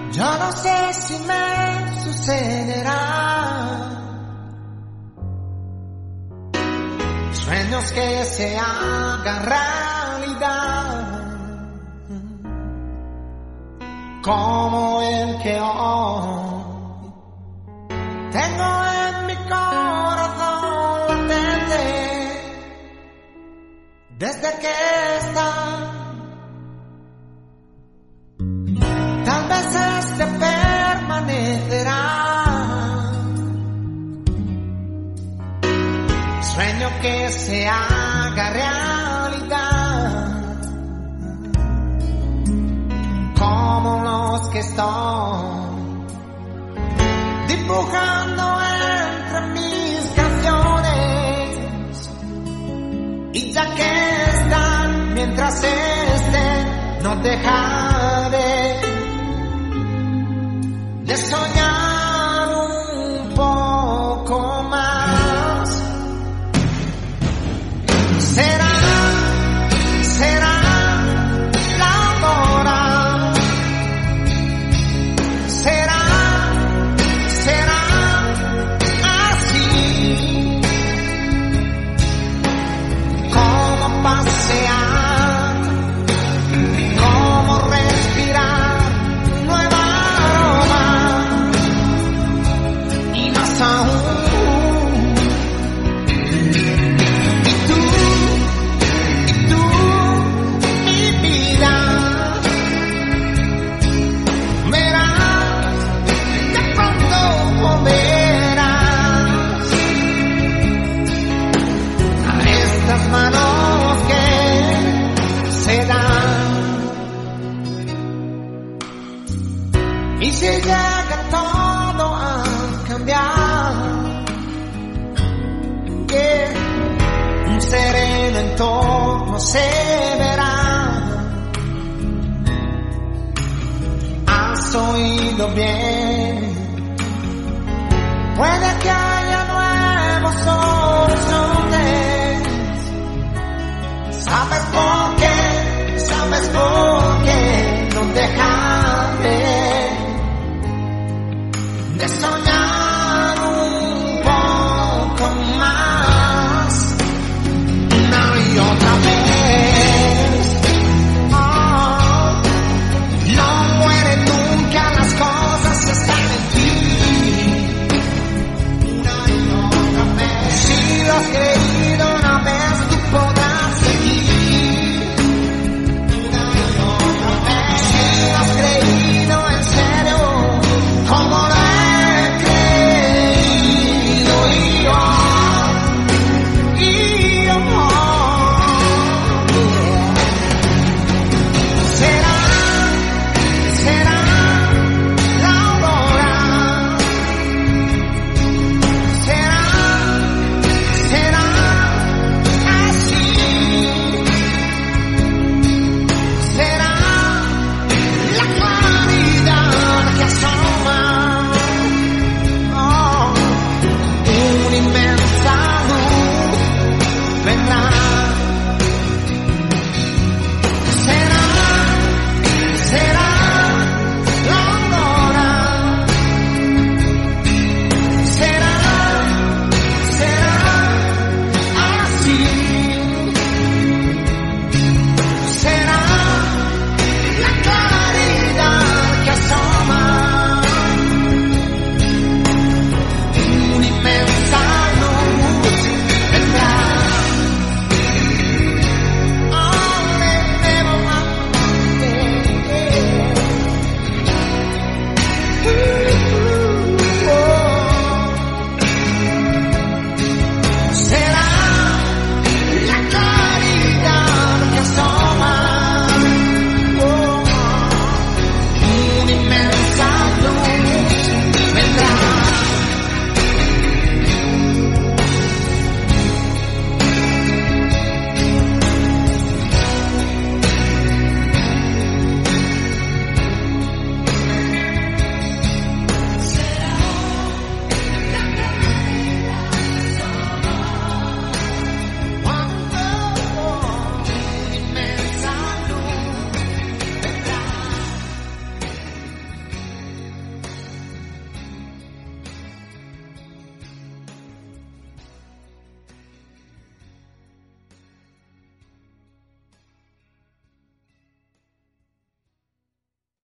Yo no sé si me sucederá. Sueños que se hagan realidad, como el que hoy tengo en mi corazón latente, desde que está. Tal vez este permanecerá. Sueño que se haga realidad, como los que estoy dibujando entre mis canciones. Y ya que están, mientras estén, no dejaré de soñar un poco más. Será la hora, será así, como pasear, como respirar nueva aroma, y más aún. Y si llega todo a cambiar, un sereno entorno se verá. Has oído bien, puede que haya nuevos horizontes. ¿Sabes por qué? ¿Sabes por qué no dejar